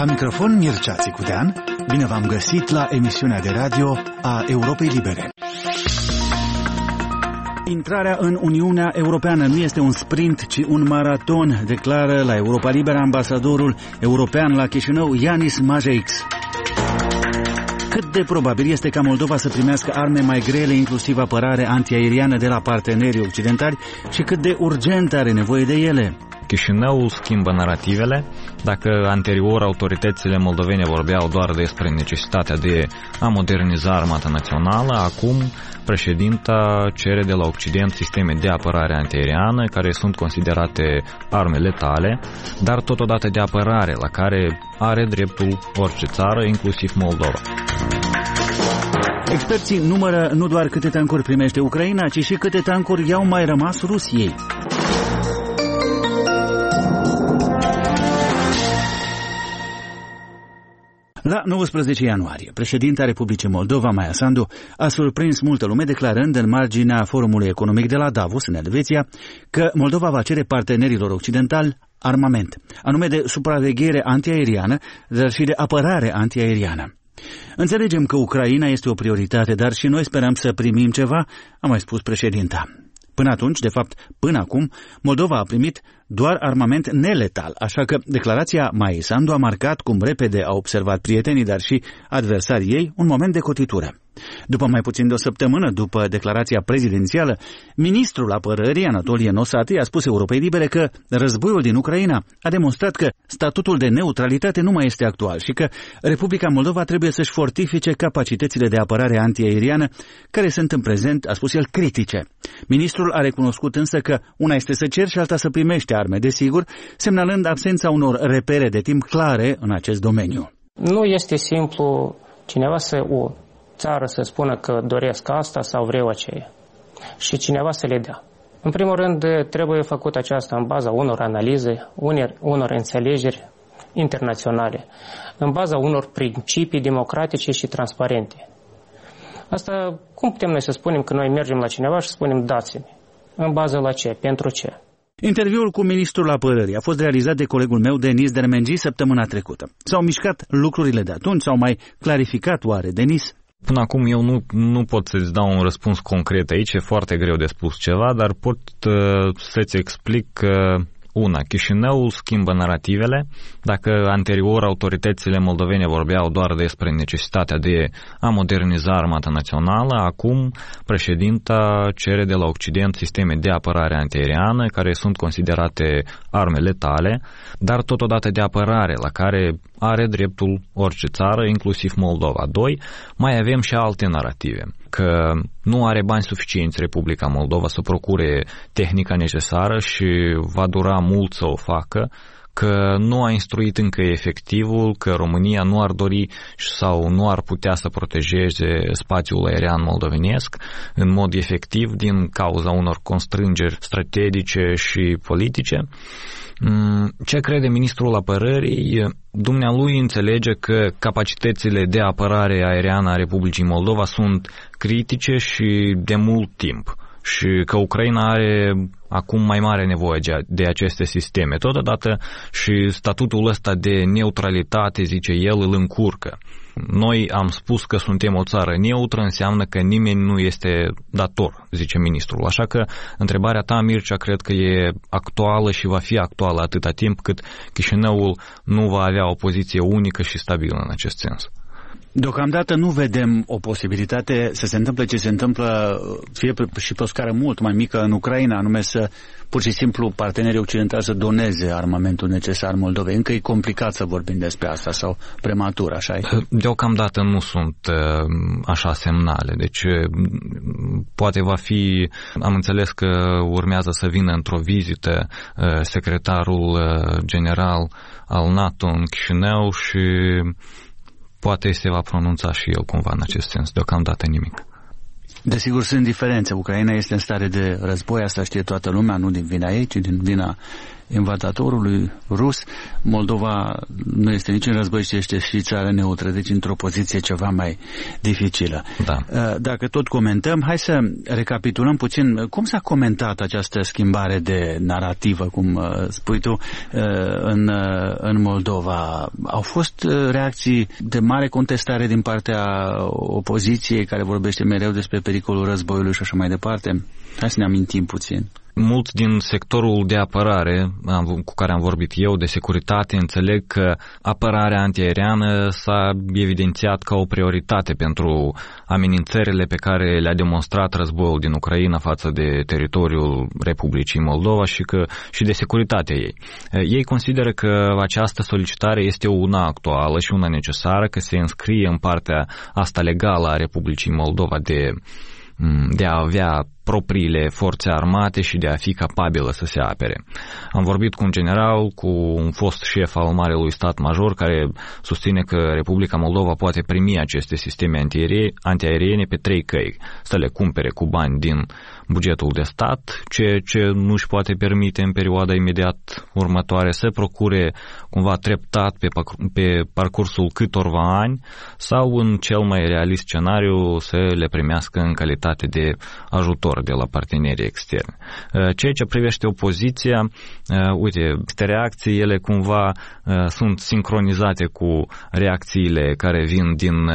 La microfon Mircea Țicudean, bine v-am găsit la emisiunea de radio a Europei Libere. Intrarea în Uniunea Europeană nu este un sprint, ci un maraton, declară la Europa Liberă ambasadorul european la Chișinău, Yanis Majeix. Cât de probabil este ca Moldova să primească arme mai grele, inclusiv apărare antiaeriană de la partenerii occidentali, și cât de urgent are nevoie de ele? Chișinăul schimbă narativele. Dacă anterior autoritățile moldovene vorbeau doar despre necesitatea de a moderniza armata națională, acum președinta cere de la Occident sisteme de apărare antiaeriană, care sunt considerate arme letale, dar totodată de apărare, la care are dreptul orice țară, inclusiv Moldova. Experții numără nu doar câte tancuri primește Ucraina, ci și câte tancuri i-au mai rămas Rusiei. La 19 ianuarie, președinta Republicii Moldova, Maia Sandu, a surprins multă lume declarând în marginea Forumului Economic de la Davos, în Elveția, că Moldova va cere partenerilor occidentali armament, anume de supraveghere antiaeriană, dar și de apărare antiaeriană. Înțelegem că Ucraina este o prioritate, dar și noi sperăm să primim ceva, a mai spus președinta. Până atunci, de fapt, până acum, Moldova a primit doar armament neletal, așa că declarația Maiei Sandu a marcat, cum repede au observat prietenii, dar și adversarii ei, un moment de cotitură. După mai puțin de o săptămână după declarația prezidențială, ministrul apărării, Anatolie Nosati, a spus Europei Libere că războiul din Ucraina a demonstrat că statutul de neutralitate nu mai este actual și că Republica Moldova trebuie să-și fortifice capacitățile de apărare antiaeriană, care sunt în prezent, a spus el, critice. Ministrul a recunoscut însă că una este să ceri și alta să primești arme, desigur, semnalând absența unor repere de timp clare în acest domeniu. Nu este simplu cineva o țară să spună că doresc asta sau vreau aceea și cineva să le dea. În primul rând, trebuie făcut aceasta în baza unor analize, unor înțelegeri internaționale, în baza unor principii democratice și transparente. Asta, cum putem noi să spunem că noi mergem la cineva și spunem dați-mi? În bază la ce? Pentru ce? Interviul cu ministrul apărării a fost realizat de colegul meu, Denis Dermengi, săptămâna trecută. S-au mișcat lucrurile de atunci? S-au mai clarificat oare, Denis? Până acum eu nu pot să-ți dau un răspuns concret aici, e foarte greu de spus ceva, dar pot să-ți explic că Chișinăul schimbă narativele. Dacă anterior autoritățile moldovene vorbeau doar despre necesitatea de a moderniza armata națională, acum președinta cere de la Occident sisteme de apărare antiaeriană, care sunt considerate arme letale, dar totodată de apărare, la care are dreptul orice țară, inclusiv Moldova. 2. Mai avem și alte narative, că nu are bani suficienți Republica Moldova să procure tehnica necesară și va dura mult să o facă, că nu a instruit încă efectivul, că România nu ar dori sau nu ar putea să protejeze spațiul aerian moldovenesc în mod efectiv din cauza unor constrângeri strategice și politice. Ce crede ministrul apărării? Dumnealui înțelege că capacitățile de apărare aeriană a Republicii Moldova sunt critice și de mult timp și că Ucraina are acum mai mare nevoie de aceste sisteme. Totodată și statutul ăsta de neutralitate, zice el, îl încurcă. Noi am spus că suntem o țară neutră, înseamnă că nimeni nu este dator, zice ministrul. Așa că întrebarea ta, Mircea, cred că e actuală și va fi actuală atâta timp cât Chișinăul nu va avea o poziție unică și stabilă în acest sens. Deocamdată nu vedem o posibilitate să se întâmple ce se întâmplă, fie și pe o scară mult mai mică în Ucraina, anume să pur și simplu partenerii occidentali să doneze armamentul necesar Moldovei. Încă e complicat să vorbim despre asta sau prematur, așa e? Deocamdată nu sunt așa semnale, deci poate va fi, am înțeles că urmează să vină într-o vizită secretarul general al NATO în Chișinău și poate se va pronunța și el cumva în acest sens. Deocamdată nimic. Desigur, sunt diferențe. Ucraina este în stare de război, asta știe toată lumea, nu din vina ei, ci din vina invadatorului rus. Moldova nu este nici în război, ci este și țară neutră, deci într-o poziție ceva mai dificilă. Da. Dacă tot comentăm, hai să recapitulăm puțin cum s-a comentat această schimbare de narativă, cum spui tu, în Moldova. Au fost reacții de mare contestare din partea opoziției, care vorbește mereu despre pericolul războiului și așa mai departe? Hai să ne amintim puțin. Mulți din sectorul de apărare cu care am vorbit eu, de securitate, înțeleg că apărarea antiaeriană s-a evidențiat ca o prioritate pentru amenințările pe care le-a demonstrat războiul din Ucraina față de teritoriul Republicii Moldova și de securitatea ei. Ei consideră că această solicitare este una actuală și una necesară, că se înscrie în partea asta legală a Republicii Moldova de a avea propriile forțe armate și de a fi capabilă să se apere. Am vorbit cu un general, cu un fost șef al Marelui Stat Major, care susține că Republica Moldova poate primi aceste sisteme antiaeriene pe 3 căi. Să le cumpere cu bani din bugetul de stat, ceea ce nu își poate permite în perioada imediat următoare, să procure cumva treptat pe parcursul câtorva ani, sau în cel mai realist scenariu să le primească în calitate de ajutor de la partenerii externi. Ceea ce privește opoziția, uite, aceste reacții, ele cumva sunt sincronizate cu reacțiile care vin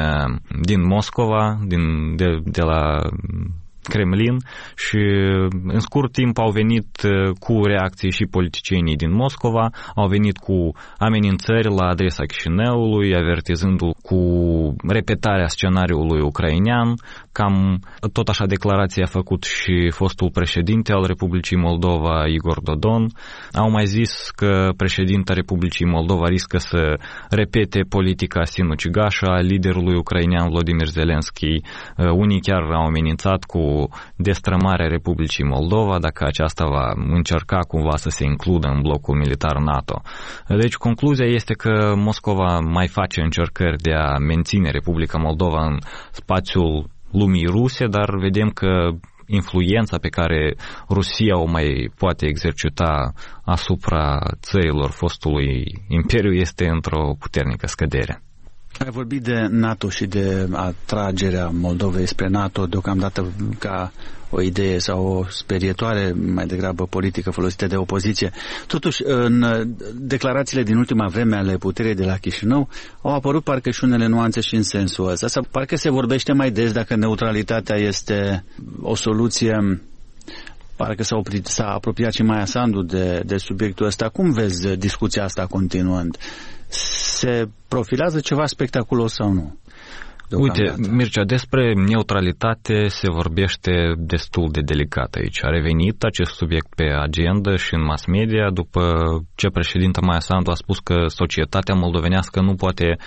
din Moscova, de la Kremlin, și în scurt timp au venit cu reacții și politicienii din Moscova, au venit cu amenințări la adresa Chișinăului, avertizându-l cu repetarea scenariului ucrainean. Cam tot așa declarație a făcut și fostul președinte al Republicii Moldova, Igor Dodon. Au mai zis că președinta Republicii Moldova riscă să repete politica sinucigașă a liderului ucrainean Volodymyr Zelensky. Unii chiar au amenințat cu destrămarea Republicii Moldova dacă aceasta va încerca cumva să se includă în blocul militar NATO. Deci concluzia este că Moscova mai face încercări de a menține Republica Moldova în spațiul lumii ruse, dar vedem că influența pe care Rusia o mai poate exercita asupra țărilor fostului imperiu este într-o puternică scădere. Ai vorbit de NATO și de atragerea Moldovei spre NATO deocamdată ca o idee sau o sperietoare mai degrabă politică folosită de opoziție. Totuși, în declarațiile din ultima vreme ale puterii de la Chișinău au apărut parcă și unele nuanțe și în sensul ăsta. Sau parcă se vorbește mai des dacă neutralitatea este o soluție. Parcă s-a apropiat și Maia Sandu de subiectul ăsta. Cum vezi discuția asta continuând? Se profilează ceva spectaculos sau nu? Uite, Mircea, despre neutralitate se vorbește destul de delicat aici. A revenit acest subiect pe agenda și în mass media după ce președinta Maia Sandu a spus că societatea moldovenească nu poate,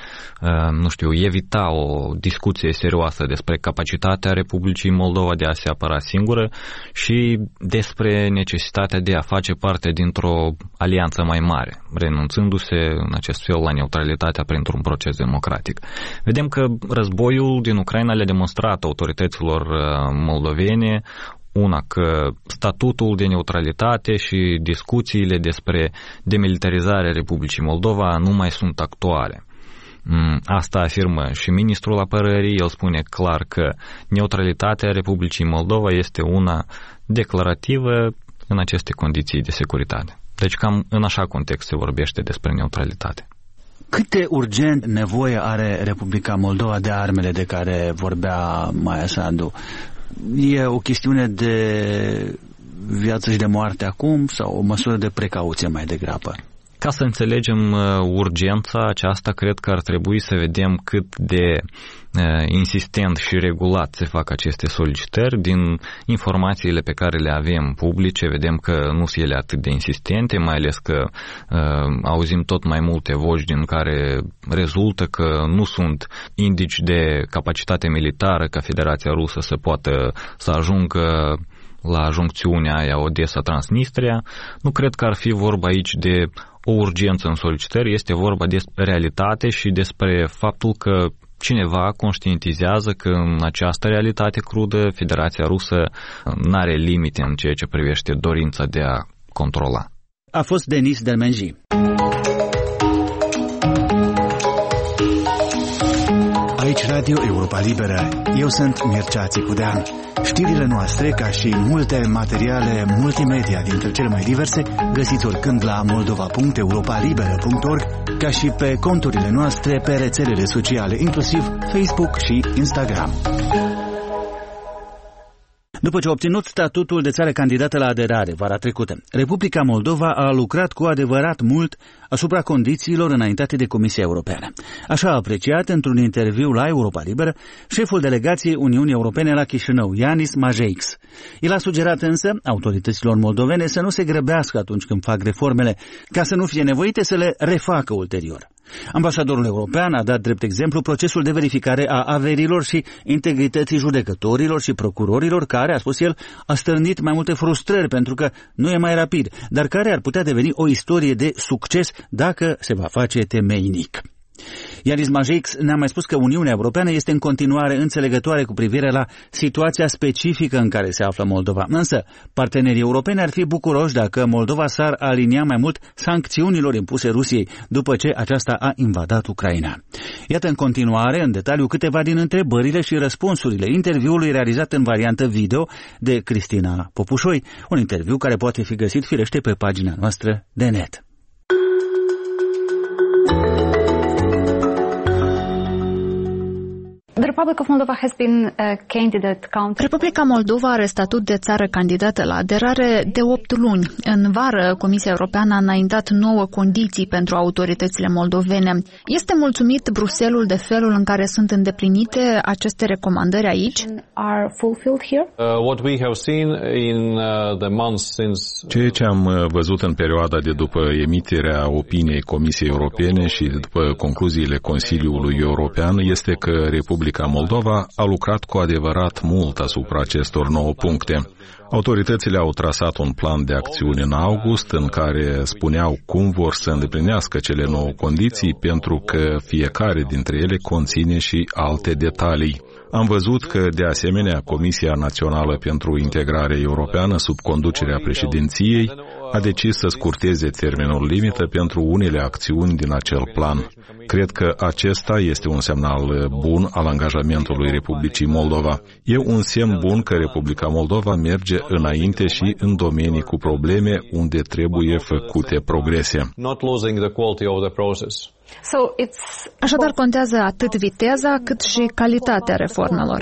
evita o discuție serioasă despre capacitatea Republicii Moldova de a se apăra singură și despre necesitatea de a face parte dintr-o alianță mai mare, renunțându-se în acest fel la neutralitatea printr-un proces democratic. Vedem că războiul din Ucraina le-a demonstrat autorităților moldovene că statutul de neutralitate și discuțiile despre demilitarizarea Republicii Moldova nu mai sunt actuale. Asta afirmă și ministrul apărării. El spune clar că neutralitatea Republicii Moldova este una declarativă în aceste condiții de securitate. Deci cam în așa context se vorbește despre neutralitate. Cât de urgent nevoie are Republica Moldova de armele de care vorbea Maia Sandu? E o chestiune de viață și de moarte acum sau o măsură de precauție mai degrabă? Ca să înțelegem urgența aceasta, cred că ar trebui să vedem cât de insistent și regulat se fac aceste solicitări. Din informațiile pe care le avem publice, vedem că nu sunt ele atât de insistente, mai ales că auzim tot mai multe voci din care rezultă că nu sunt indici de capacitate militară ca Federația Rusă să poată să ajungă la juncțiunea aia Odessa-Transnistria. Nu cred că ar fi vorba aici de o urgență în solicitări, este vorba despre realitate și despre faptul că cineva conștientizează că în această realitate crudă Federația Rusă n-are limite în ceea ce privește dorința de a controla. a fost Denis Delmenji. Aici Radio Europa Liberă. Eu sunt Mircea Țicudean. Știrile noastre, ca și multe materiale multimedia dintre cele mai diverse, găsiți oricând la moldova.europalibera.org, ca și pe conturile noastre pe rețelele sociale, inclusiv Facebook și Instagram. După ce a obținut statutul de țară candidată la aderare vara trecută, Republica Moldova a lucrat cu adevărat mult asupra condițiilor înaintate de Comisia Europeană. Așa a apreciat într-un interviu la Europa Liberă șeful delegației Uniunii Europene la Chișinău, Yanis Majeix. El a sugerat însă autorităților moldovene să nu se grăbească atunci când fac reformele, ca să nu fie nevoite să le refacă ulterior. Ambasadorul european a dat drept exemplu procesul de verificare a averilor și integrității judecătorilor și procurorilor, care, a spus el, a stârnit mai multe frustrări pentru că nu e mai rapid, dar care ar putea deveni o istorie de succes dacă se va face temeinic. Yanis Majeix ne-a mai spus că Uniunea Europeană este în continuare înțelegătoare cu privire la situația specifică în care se află Moldova. Însă, partenerii europeni ar fi bucuroși dacă Moldova s-ar alinia mai mult sancțiunilor impuse Rusiei după ce aceasta a invadat Ucraina. Iată în continuare, în detaliu, câteva din întrebările și răspunsurile interviului realizat în variantă video de Cristina Popușoi, un interviu care poate fi găsit firește pe pagina noastră de net. Republica Moldova are statut de țară candidată la aderare de 8 luni. În vară, Comisia Europeană a înaintat 9 condiții pentru autoritățile moldovene. Este mulțumit Bruxelles de felul în care sunt îndeplinite aceste recomandări aici? Ceea ce am văzut în perioada de după emiterea opiniei Comisiei Europene și după concluziile Consiliului European este că Republica Moldova a lucrat cu adevărat mult asupra acestor 9 puncte. Autoritățile au trasat un plan de acțiune în august în care spuneau cum vor să îndeplinească cele 9 condiții, pentru că fiecare dintre ele conține și alte detalii. Am văzut că, de asemenea, Comisia Națională pentru Integrare Europeană, sub conducerea președinției, a decis să scurteze termenul limită pentru unele acțiuni din acel plan. Cred că acesta este un semnal bun al angajamentului Republicii Moldova. E un semn bun că Republica Moldova merge înainte și în domenii cu probleme unde trebuie făcute progrese. Așadar contează atât viteza cât și calitatea reformelor.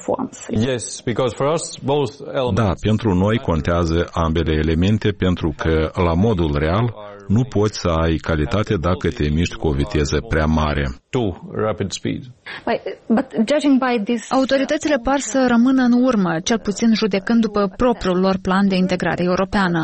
Da, pentru noi contează ambele elemente, pentru că la modul real nu poți să ai calitate dacă te miști cu o viteză prea mare. Autoritățile par să rămână în urmă, cel puțin judecând după propriul lor plan de integrare europeană.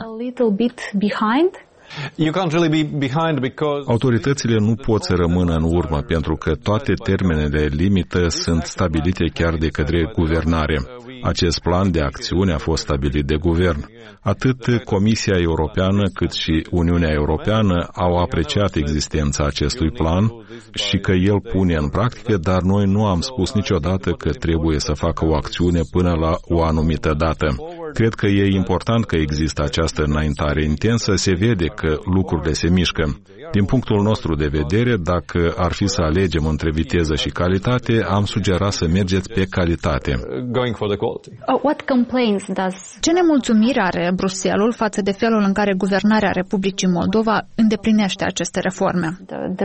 Autoritățile nu pot să rămână în urmă, pentru că toate termenele limită sunt stabilite chiar de către guvernare. Acest plan de acțiune a fost stabilit de guvern. Atât Comisia Europeană cât și Uniunea Europeană au apreciat existența acestui plan și că el pune în practică, dar noi nu am spus niciodată că trebuie să facă o acțiune până la o anumită dată. Cred că e important că există această înaintare intensă, se vede că lucrurile se mișcă. Din punctul nostru de vedere, dacă ar fi să alegem între viteză și calitate, am sugerat să mergeți pe calitate. Ce nemulțumiri are Bruxelles față de felul în care guvernarea Republicii Moldova îndeplinește aceste reforme?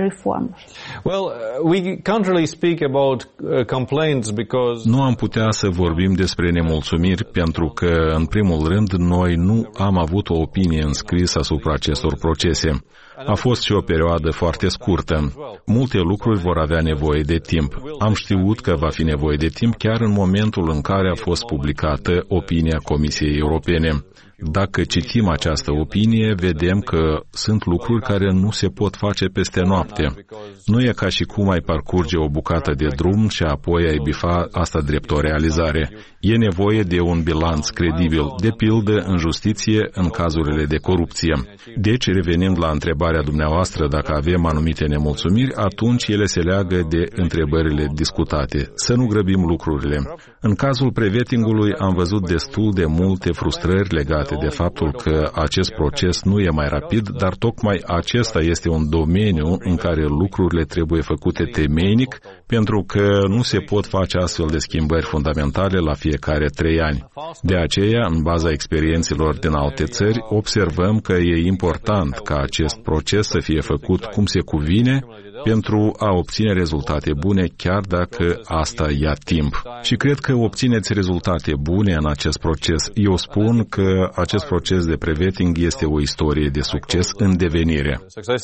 Nu am putea să vorbim despre nemulțumiri pentru că, în primul rând, noi nu am avut o opinie înscrisă asupra acestor procese. A fost și o perioadă foarte scurtă. Multe lucruri vor avea nevoie de timp. Am știut că va fi nevoie de timp chiar în momentul în care a fost publicată opinia Comisiei Europene. Dacă citim această opinie, vedem că sunt lucruri care nu se pot face peste noapte. Nu e ca și cum ai parcurge o bucată de drum și apoi ai bifa asta drept o realizare. E nevoie de un bilanț credibil, de pildă în justiție în cazurile de corupție. Deci, revenind la întrebarea dumneavoastră dacă avem anumite nemulțumiri, atunci ele se leagă de întrebările discutate. Să nu grăbim lucrurile. În cazul prevetingului am văzut destul de multe frustrări legate departe de faptul că acest proces nu e mai rapid, dar tocmai acesta este un domeniu în care lucrurile trebuie făcute temeinic, pentru că nu se pot face astfel de schimbări fundamentale la fiecare 3 ani. De aceea, în baza experiențelor din alte țări, observăm că e important ca acest proces să fie făcut cum se cuvine pentru a obține rezultate bune, chiar dacă asta ia timp. Și cred că obțineți rezultate bune în acest proces. Eu spun că acest proces de pre-vetting este o istorie de succes în devenire.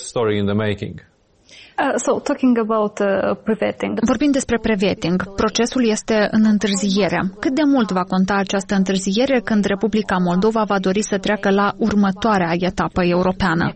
Vorbim despre pre-vetting. Procesul este în întârziere. Cât de mult va conta această întârziere când Republica Moldova va dori să treacă la următoarea etapă europeană?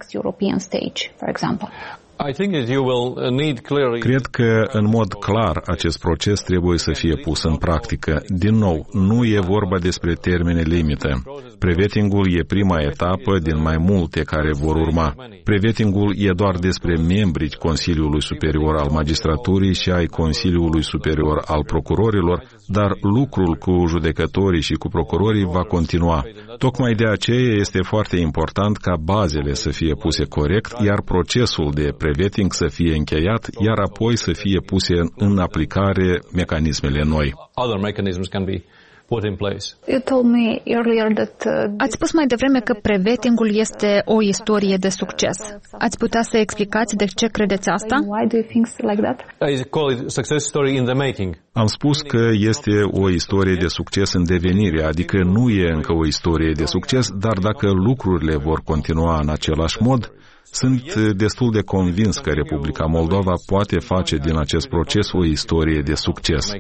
Cred că, în mod clar, acest proces trebuie să fie pus în practică. Din nou, nu e vorba despre termene limită. Pre-vetting-ul e prima etapă din mai multe care vor urma. Pre-vetting-ul e doar despre membrii Consiliului Superior al Magistraturii și ai Consiliului Superior al Procurorilor, dar lucrul cu judecătorii și cu procurorii va continua. Tocmai de aceea este foarte important ca bazele să fie puse corect, iar procesul de pre-vetting să fie încheiat, iar apoi să fie puse în aplicare mecanismele noi. Ați spus mai devreme că pre-vetting-ul este o istorie de succes. Ați putea să explicați de ce credeți asta? Am spus că este o istorie de succes în devenire, adică nu e încă o istorie de succes, dar dacă lucrurile vor continua în același mod, sunt destul de convins că Republica Moldova poate face din acest proces o istorie de succes.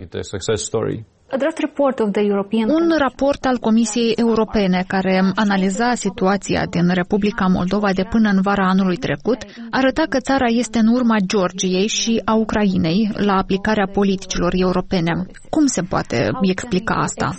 Un raport al Comisiei Europene care analiza situația din Republica Moldova de până în vara anului trecut arăta că țara este în urma Georgiei și a Ucrainei la aplicarea politicilor europene. Cum se poate explica asta?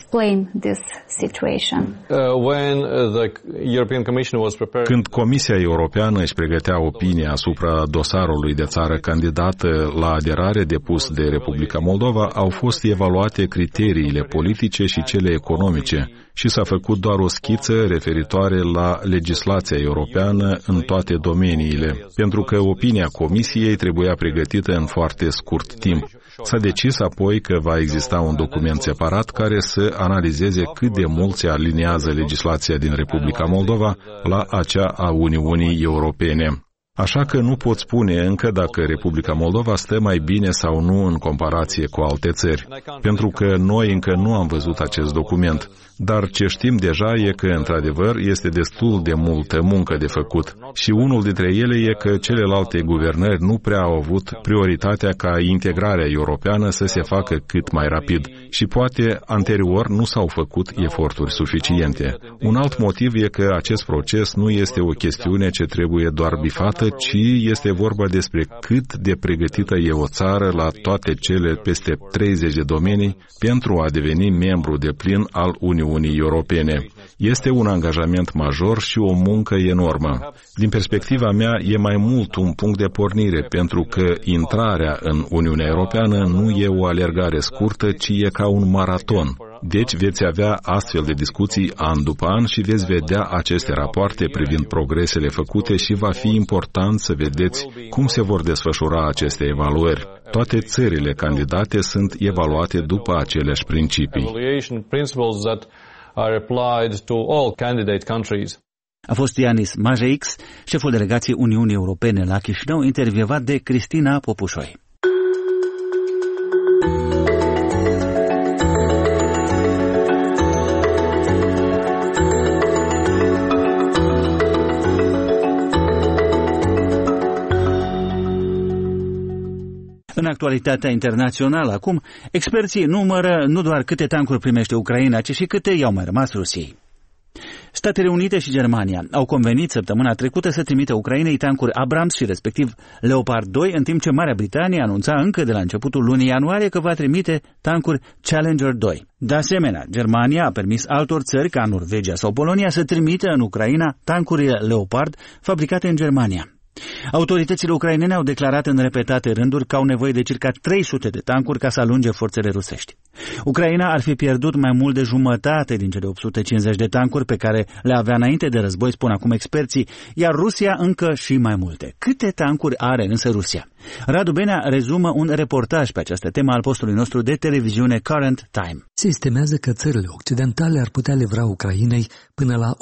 Când Comisia Europeană își pregătea opinia asupra dosarului de țară candidată la aderare depus de Republica Moldova, au fost evaluate criteriile politice și cele economice și s-a făcut doar o schiță referitoare la legislația europeană în toate domeniile, pentru că opinia Comisiei trebuia pregătită în foarte scurt timp. S-a decis apoi că va exista un document separat care să analizeze cât de mult se aliniază legislația din Republica Moldova la acea a Uniunii Europene. Așa că nu pot spune încă dacă Republica Moldova stă mai bine sau nu în comparație cu alte țări, pentru că noi încă nu am văzut acest document. Dar ce știm deja e că, într-adevăr, este destul de multă muncă de făcut. Și unul dintre ele e că celelalte guvernări nu prea au avut prioritatea ca integrarea europeană să se facă cât mai rapid. Și poate, anterior, nu s-au făcut eforturi suficiente. Un alt motiv e că acest proces nu este o chestiune ce trebuie doar bifată, ci este vorba despre cât de pregătită e o țară la toate cele peste 30 de domenii pentru a deveni membru deplin al Uniunii Europene. Este un angajament major și o muncă enormă. Din perspectiva mea, e mai mult un punct de pornire, pentru că intrarea în Uniunea Europeană nu e o alergare scurtă, ci e ca un maraton. Deci veți avea astfel de discuții an după an și veți vedea aceste rapoarte privind progresele făcute și va fi important să vedeți cum se vor desfășura aceste evaluări. Toate țările candidate sunt evaluate după aceleași principii. A fost Ianis Majeix, șeful delegației Uniunii Europene la Chișinău, intervievat de Cristina Popușoi. În actualitatea internațională acum, experții numără nu doar câte tancuri primește Ucraina, ci și câte i-au mai rămas Rusiei. Statele Unite și Germania au convenit săptămâna trecută să trimită Ucrainei tancuri Abrams și respectiv Leopard 2, în timp ce Marea Britanie anunța încă de la începutul lunii ianuarie că va trimite tancuri Challenger 2. De asemenea, Germania a permis altor țări ca Norvegia sau Polonia să trimită în Ucraina tancurile Leopard fabricate în Germania. Autoritățile ucrainene au declarat în repetate rânduri că au nevoie de circa 300 de tancuri ca să alunge forțele rusești. Ucraina ar fi pierdut mai mult de jumătate din cele 850 de tancuri pe care le avea înainte de război, spun acum experții, iar Rusia încă și mai multe. Câte tancuri are însă Rusia? Radu Benea rezumă un reportaj pe această temă al postului nostru de televiziune Current Time. Se estimează că țările occidentale ar putea livra Ucrainei până la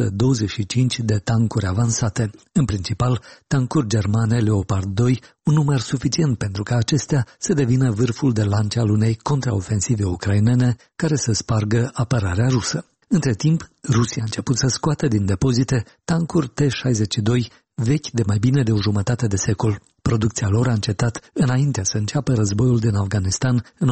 125 de tancuri avansate, în principal tancuri germane Leopard 2, un număr suficient pentru ca acestea să devină vârful de lance al unei contraofensive ucrainene care să spargă apărarea rusă. Între timp, Rusia a început să scoată din depozite tancuri T-62 vechi de mai bine de o jumătate de secol. Producția lor a încetat înainte să înceapă războiul din Afganistan în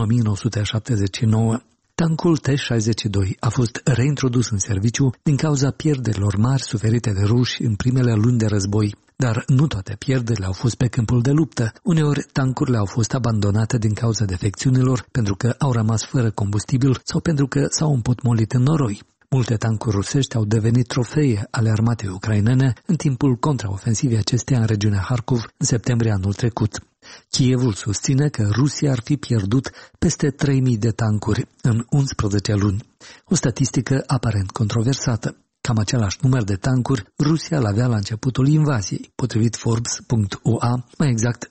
1979. Tancul T-62 a fost reintrodus în serviciu din cauza pierderilor mari suferite de ruși în primele luni de război. Dar nu toate pierderile au fost pe câmpul de luptă. Uneori, tancurile au fost abandonate din cauza defecțiunilor, pentru că au rămas fără combustibil sau pentru că s-au împotmolit în noroi. Multe tancuri rusești au devenit trofee ale armatei ucrainene în timpul contraofensivei acesteia în regiunea Harkov în septembrie anul trecut. Kievul susține că Rusia ar fi pierdut peste 3000 de tancuri în 11 luni. O statistică aparent controversată. Cam același număr de tancuri Rusia l-avea la începutul invaziei, potrivit Forbes.ua, mai exact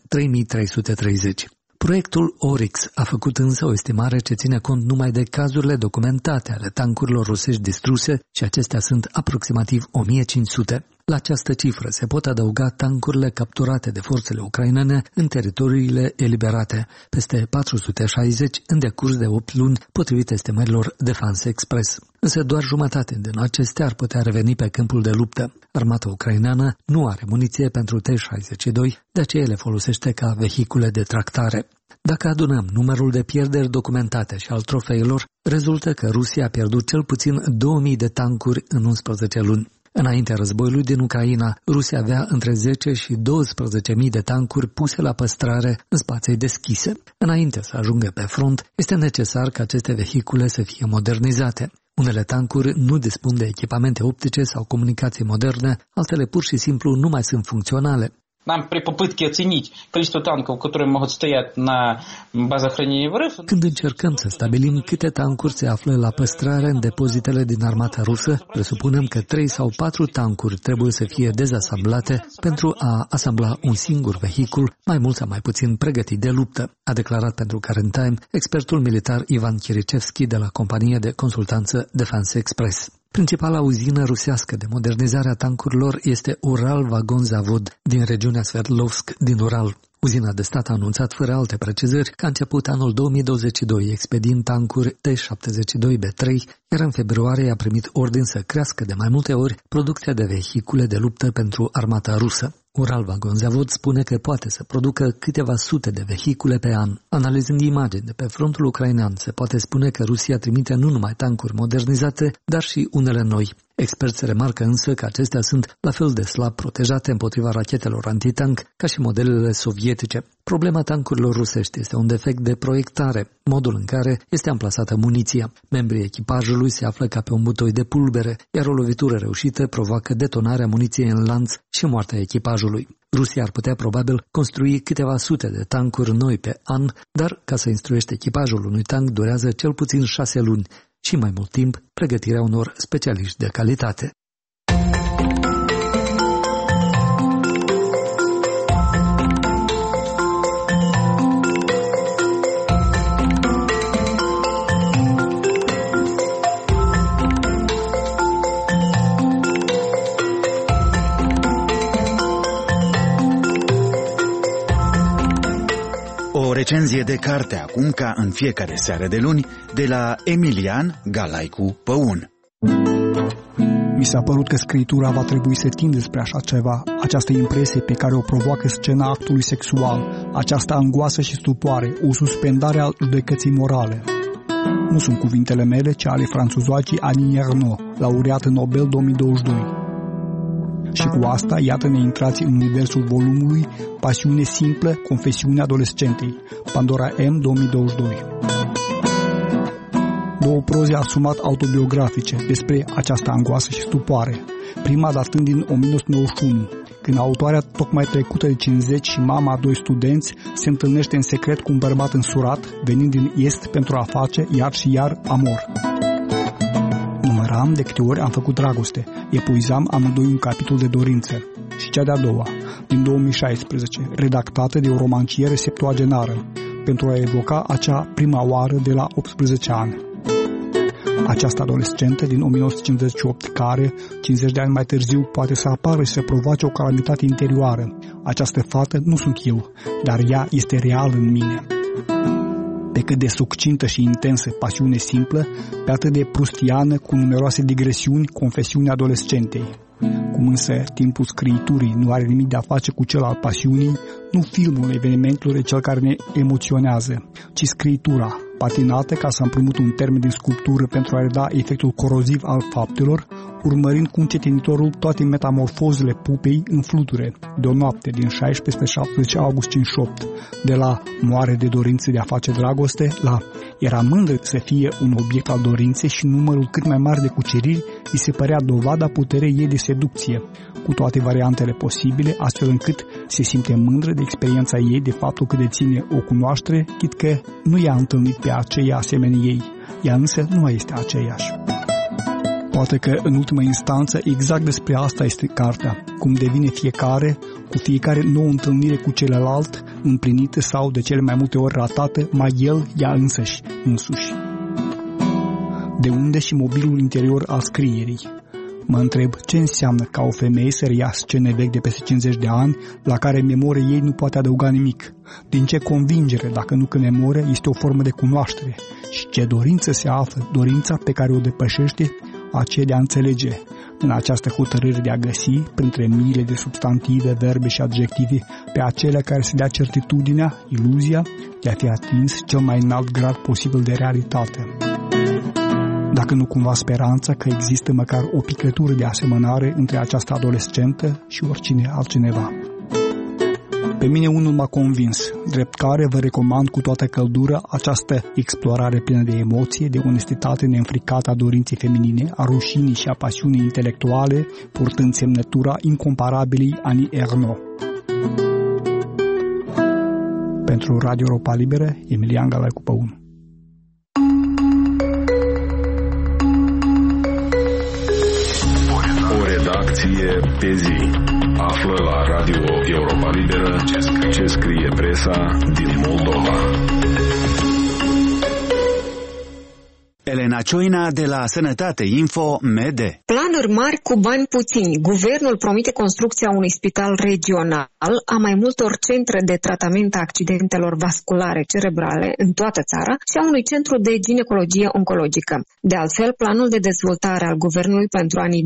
3330. Proiectul Oryx a făcut însă o estimare ce ține cont numai de cazurile documentate ale tancurilor rusești distruse și acestea sunt aproximativ 1500. La această cifră se pot adăuga tancurile capturate de forțele ucrainene în teritoriile eliberate, peste 460 în decurs de 8 luni, potrivit estimărilor Defense Express. Însă doar jumătate din acestea ar putea reveni pe câmpul de luptă. Armata ucraineană nu are muniție pentru T-62, de aceea le folosește ca vehicule de tractare. Dacă adunăm numărul de pierderi documentate și al trofeilor, rezultă că Rusia a pierdut cel puțin 2000 de tancuri în 11 luni. Înaintea războiului din Ucraina, Rusia avea între 10 și 12.000 de tancuri puse la păstrare în spații deschise. Înainte să ajungă pe front, este necesar ca aceste vehicule să fie modernizate. Unele tancuri nu dispun de echipamente optice sau comunicații moderne, altele pur și simplu nu mai sunt funcționale. Când încercăm să stabilim câte tancuri se află la păstrare în depozitele din armata rusă, presupunem că 3 sau 4 tancuri trebuie să fie dezasamblate pentru a asambla un singur vehicul, mai mult sau mai puțin pregătit de luptă, a declarat pentru Current Time expertul militar Ivan Chiricevski de la compania de consultanță Defense Express. Principala uzină rusească de modernizare a tancurilor este Ural Vagon Zavod din regiunea Sverdlovsk din Ural. Uzina de stat a anunțat fără alte precizări că a început anul 2022 expediind tancuri T-72B3, iar în februarie a primit ordin să crească de mai multe ori producția de vehicule de luptă pentru armata rusă. Ural Vagon Zavod spune că poate să producă câteva sute de vehicule pe an. Analizând imagini de pe frontul ucrainean, se poate spune că Rusia trimite nu numai tancuri modernizate, dar și unele noi. Experți remarcă însă că acestea sunt la fel de slab protejate împotriva rachetelor antitank ca și modelele sovietice. Problema tancurilor rusești este un defect de proiectare, modul în care este amplasată muniția. Membrii echipajului se află ca pe un butoi de pulbere, iar o lovitură reușită provoacă detonarea muniției în lanț și moartea echipajului. Rusia ar putea probabil construi câteva sute de tancuri noi pe an, dar ca să instruiește echipajul unui tank durează cel puțin 6 luni și mai mult timp pregătirea unor specialiști de calitate. O recenzie de carte acum, ca în fiecare seară de luni, de la Emilian Galaicu Păun. Mi s-a părut că scriitura va trebui să tindă spre așa ceva, această impresie pe care o provoacă scena actului sexual, această angoasă și stupoare, o suspendare a judecății morale. Nu sunt cuvintele mele, ci ale franțuzoacii Annie Ernaux, laureată Nobel 2022. Și cu asta, iată-ne intrați în universul volumului Pasiune simplă, confesiune adolescentei, Pandora M. 2022. Două proze asumat autobiografice despre această angoasă și stupoare, prima datând din 1991, când autoarea tocmai trecută de 50 și mama a 2 studenți se întâlnește în secret cu un bărbat însurat, venind din est pentru a face, iar și iar, amor. Număram de câte ori am făcut dragoste, epuizam amândoi un capitol de dorințe. Și cea de-a doua, din 2016, redactată de o romanciere septuagenară, pentru a evoca acea prima oară de la 18 ani. Această adolescentă din 1958, care, 50 de ani mai târziu, poate să apară și să provoace o calamitate interioară. Această fată nu sunt eu, dar ea este reală în mine. Pe cât de succintă și intensă, pasiune simplă, pe atât de prustiană, cu numeroase digresiuni, confesiuni adolescentei. Cum însă timpul scriiturii nu are nimic de a face cu cel al pasiunii, nu filmul evenimentelor e cel care ne emoționează, ci scriitura, patinată, ca să împrumut un termen din sculptură pentru a reda efectul coroziv al faptelor, urmărind cu încetinitorul toate metamorfozele pupei în fluture, de o noapte din 16-17 august 58, de la moare de dorințe de a face dragoste, la era mândră să fie un obiect al dorinței și numărul cât mai mare de cuceriri îi se părea dovada puterei ei de seducție, cu toate variantele posibile, astfel încât se simte mândră de experiența ei, de faptul că deține o cunoaștere, chit că nu i-a întâlnit pe aceia asemenea ei, ea însă nu mai este aceeași. Poate că, în ultimă instanță, exact despre asta este cartea, cum devine fiecare, cu fiecare nouă întâlnire cu celălalt, împlinită sau, de cele mai multe ori ratată, mai el, ea însuși. De unde și mobilul interior al scrierii? Mă întreb ce înseamnă ca o femeie să reia scene vechi de peste 50 de ani, la care memoria ei nu poate adăuga nimic. Din ce convingere, dacă nu că memoria este o formă de cunoaștere? Și ce dorință se află, dorința pe care o depășește aceea de a înțelege, în această hotărâre de a găsi, printre miile de substantive, verbe și adjective, pe acelea care se dea certitudinea, iluzia de a fi atins cel mai înalt grad posibil de realitate. Dacă nu cumva speranța că există măcar o picătură de asemănare între această adolescentă și oricine altcineva. Pe mine unul m-a convins, drept care vă recomand cu toată căldura această explorare plină de emoție, de onestitate neînfricată a dorinței feminine, a rușinii și a pasiunii intelectuale, purtând semnătura incomparabilii Annie Ernaux. Pentru Radio Europa Liberă, Emilian Galaicu Păun. O redacție pe zi. Află la Radio Europa Liberă ce scrie presa din Moldova. Elena Cioina de la Sănătate Info Mede. Planuri mari cu bani puțini. Guvernul promite construcția unui spital regional, a mai multor centre de tratament a accidentelor vasculare cerebrale în toată țara și a unui centru de ginecologie oncologică. De altfel, planul de dezvoltare al guvernului pentru anii 2023-2025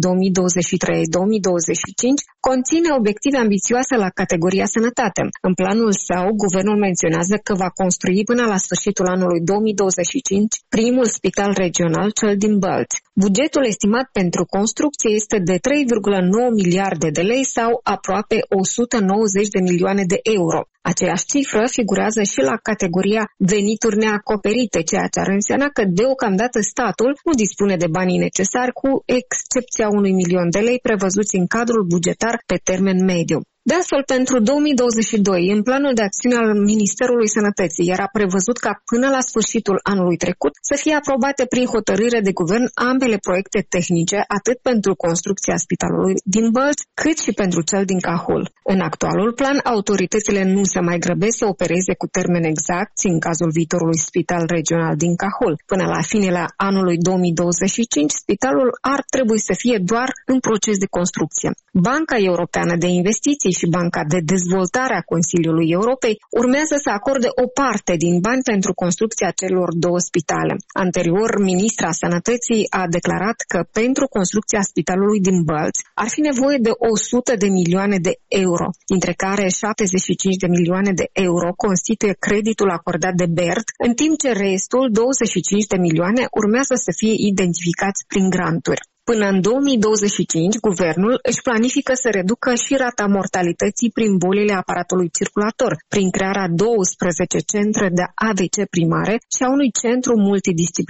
conține obiective ambițioase la categoria sănătate. În planul său, guvernul menționează că va construi până la sfârșitul anului 2025 primul spital regional, cel din Bălți. Bugetul estimat pentru construcție este de 3,9 miliarde de lei sau aproape 190 de milioane de euro. Aceeași cifră figurează și la categoria venituri neacoperite, ceea ce ar însemna că deocamdată statul nu dispune de banii necesari, cu excepția 1 milion de lei prevăzuți în cadrul bugetar pe termen mediu. De astfel, pentru 2022, în planul de acțiune al Ministerului Sănătății, era prevăzut ca până la sfârșitul anului trecut să fie aprobate prin hotărâre de guvern ambele proiecte tehnice, atât pentru construcția spitalului din Bălți, cât și pentru cel din Cahul. În actualul plan, autoritățile nu se mai grăbesc să opereze cu termen exact în cazul viitorului spital regional din Cahul. Până la finele anului 2025, spitalul ar trebui să fie doar în proces de construcție. Banca Europeană de Investiții și Banca de Dezvoltare a Consiliului Europei urmează să acorde o parte din bani pentru construcția celor două spitale. Anterior, ministra Sănătății a declarat că pentru construcția spitalului din Bălți ar fi nevoie de 100 de milioane de euro, dintre care 75 de milioane de euro constituie creditul acordat de BERD, în timp ce restul, 25 de milioane, urmează să fie identificați prin granturi. Până în 2025, guvernul își planifică să reducă și rata mortalității prin bolile aparatului circulator, prin crearea 12 centre de AVC primare și a unui centru multidisciplinar.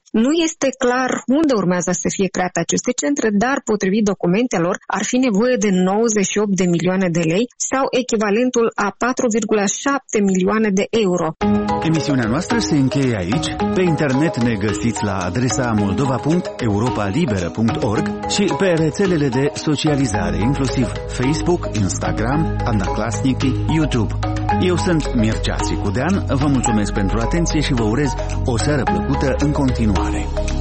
Nu este clar unde urmează să fie create aceste centre, dar potrivit documentelor ar fi nevoie de 98 de milioane de lei sau echivalentul a 4,7 milioane de euro. Emisiunea noastră se încheie aici. Pe internet ne găsiți la adresa moldova.europalibera.org și pe rețelele de socializare, inclusiv Facebook, Instagram, Odnoklassniki, YouTube. Eu sunt Mircea Sicudean, vă mulțumesc pentru atenție și vă urez o seară plăcută în continuare.